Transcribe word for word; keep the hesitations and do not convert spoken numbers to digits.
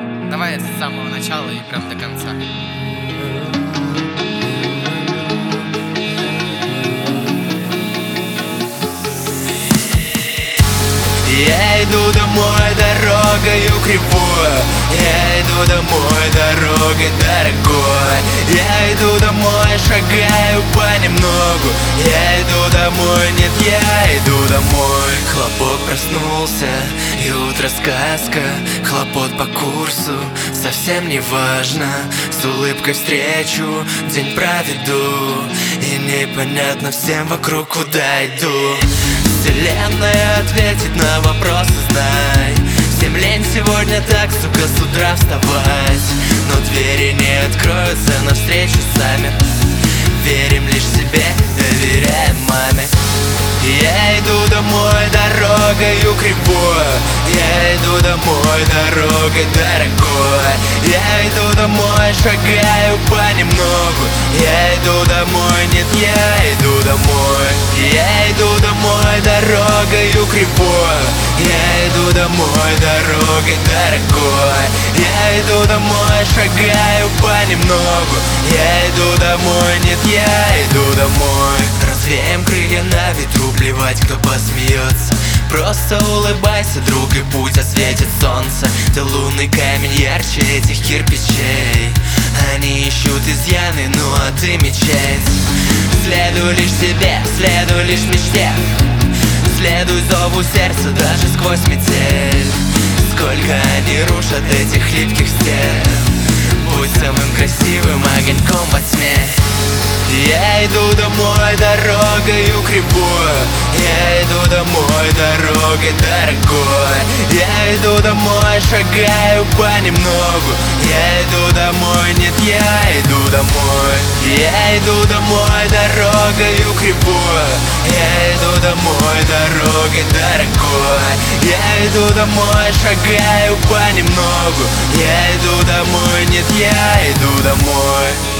Давай с самого начала и прям до конца. Я иду домой дорогою кривой, я иду домой дорогой дорогой. Я иду домой, шагаю понемногу, я иду домой, нет, я иду домой. Хлопок проснулся, и утро сказка, хлопот по курсу, совсем не важно. С улыбкой встречу, день проведу, и непонятно всем вокруг, куда иду. Вселенная ответит на вопросы, знай. Всем лень сегодня так, сука, с утра вставать. Но двери не откроются навстречу сами. Верим лишь себе, доверяем маме. Я иду домой дорогою кривой, я иду домой дорогой дорогой. Я иду домой, шагаю понемногу, я иду домой, нет, я иду домой. Я иду домой дорогою кривой, я иду домой дорогой дорогой. Я иду домой, шагаю понемногу, я иду домой, нет, я иду домой. Развеем крылья на ветру, плевать, кто посмеется. Просто улыбайся, друг, и путь осветит солнце. Ты лунный камень ярче этих кирпичей. Они ищут изъяны, ну а ты мечеть. Следуй лишь себе, следуй лишь мечте. Следуй зову сердца даже сквозь метель. Сколько они рушат этих хлипких стен. Будь самым красивым огоньком во тьме. Я иду домой дорогою кривой, я иду домой дорогой дорогой. Я иду домой, шагаю понемногу, я иду домой, нет, я иду домой. Я иду домой дорогою кривой, я иду домой дорогой дорогой. Я иду домой, шагаю понемногу, я иду домой, нет, я иду домой.